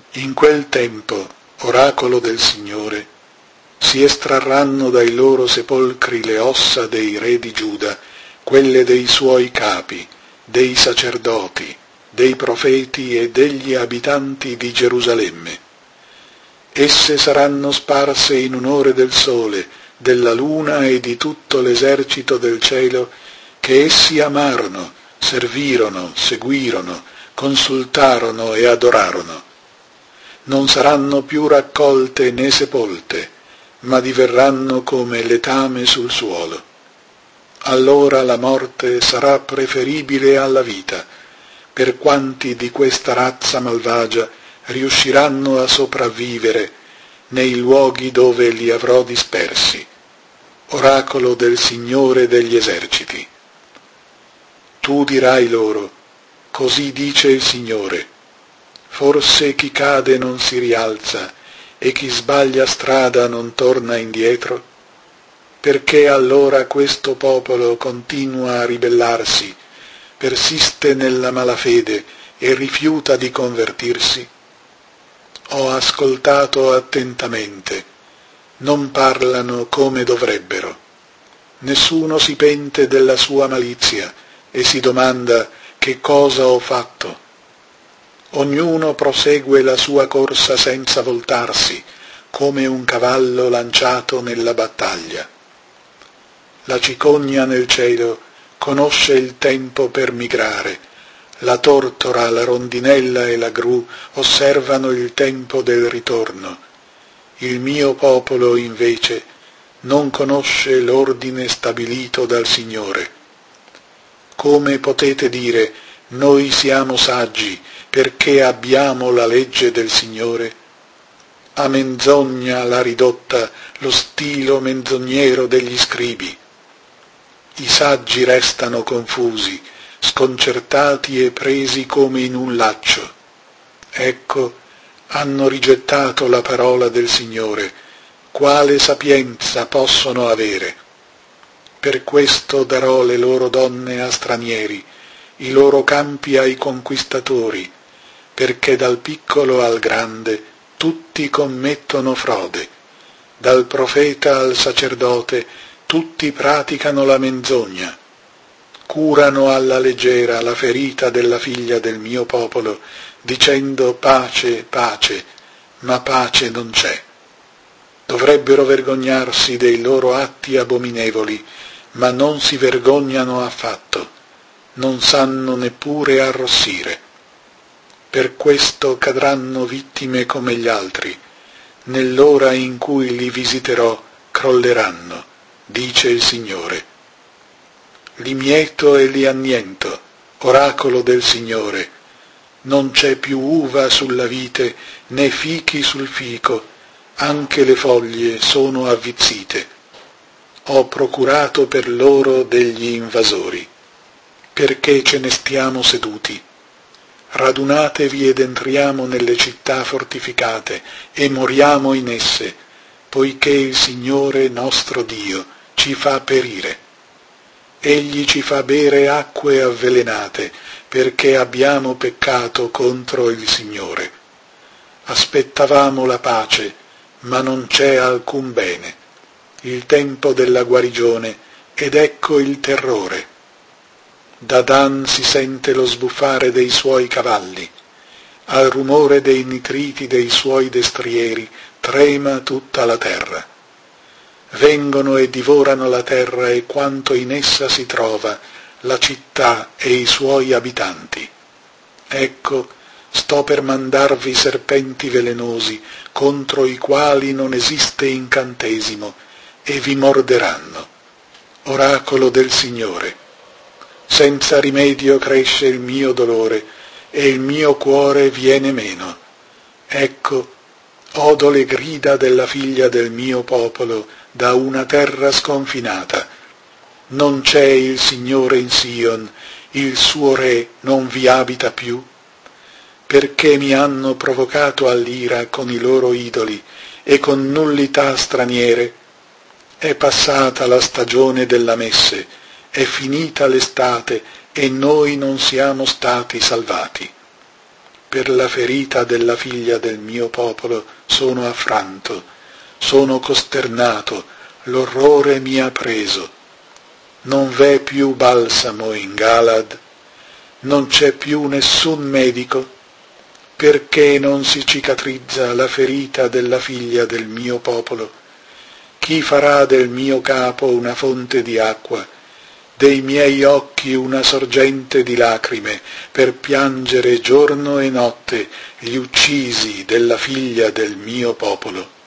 In quel tempo, oracolo del Signore, si estrarranno dai loro sepolcri le ossa dei re di Giuda, quelle dei suoi capi, dei sacerdoti, dei profeti e degli abitanti di Gerusalemme. Esse saranno sparse in onore del sole, della luna e di tutto l'esercito del cielo, che essi amarono, servirono, seguirono, consultarono e adorarono. Non saranno più raccolte né sepolte, ma diverranno come letame sul suolo. Allora la morte sarà preferibile alla vita, per quanti di questa razza malvagia riusciranno a sopravvivere nei luoghi dove li avrò dispersi. Oracolo del Signore degli eserciti. Tu dirai loro, così dice il Signore, forse chi cade non si rialza e chi sbaglia strada non torna indietro? Perché allora questo popolo continua a ribellarsi, persiste nella malafede e rifiuta di convertirsi? Ho ascoltato attentamente, non parlano come dovrebbero. Nessuno si pente della sua malizia e si domanda che cosa ho fatto. Ognuno prosegue la sua corsa senza voltarsi, come un cavallo lanciato nella battaglia. La cicogna nel cielo conosce il tempo per migrare, la tortora, la rondinella e la gru osservano il tempo del ritorno. Il mio popolo, invece, non conosce l'ordine stabilito dal Signore. Come potete dire, noi siamo saggi, perché abbiamo la legge del Signore? A menzogna l'ha ridotta lo stilo menzognero degli scribi. I saggi restano confusi, sconcertati e presi come in un laccio. Ecco, hanno rigettato la parola del Signore. Quale sapienza possono avere? Per questo darò le loro donne a stranieri, i loro campi ai conquistatori, perché dal piccolo al grande tutti commettono frode, dal profeta al sacerdote tutti praticano la menzogna, curano alla leggera la ferita della figlia del mio popolo, dicendo pace, pace, ma pace non c'è. Dovrebbero vergognarsi dei loro atti abominevoli, ma non si vergognano affatto, non sanno neppure arrossire. Per questo cadranno vittime come gli altri, nell'ora in cui li visiterò crolleranno, dice il Signore. Li mieto e li anniento, oracolo del Signore. Non c'è più uva sulla vite, né fichi sul fico, anche le foglie sono avvizzite. Ho procurato per loro degli invasori. Perché ce ne stiamo seduti? Radunatevi ed entriamo nelle città fortificate e moriamo in esse, poiché il Signore nostro Dio ci fa perire. Egli ci fa bere acque avvelenate, perché abbiamo peccato contro il Signore. Aspettavamo la pace, ma non c'è alcun bene. Il tempo della guarigione, ed ecco il terrore. Da Dan si sente lo sbuffare dei suoi cavalli, al rumore dei nitriti dei suoi destrieri trema tutta la terra. Vengono e divorano la terra e quanto in essa si trova, la città e i suoi abitanti. Ecco, sto per mandarvi serpenti velenosi, contro i quali non esiste incantesimo, e vi morderanno. Oracolo del Signore. Senza rimedio cresce il mio dolore, e il mio cuore viene meno. Ecco, odo le grida della figlia del mio popolo da una terra sconfinata. Non c'è il Signore in Sion, il suo Re non vi abita più? Perché mi hanno provocato all'ira con i loro idoli e con nullità straniere? È passata la stagione della messe, è finita l'estate e noi non siamo stati salvati. per la ferita della figlia del mio popolo sono affranto, sono costernato, l'orrore mi ha preso. Non v'è più balsamo in Galad, non c'è più nessun medico, perché non si cicatrizza la ferita della figlia del mio popolo? Chi farà del mio capo una fonte di acqua, dei miei occhi una sorgente di lacrime, per piangere giorno e notte gli uccisi della figlia del mio popolo?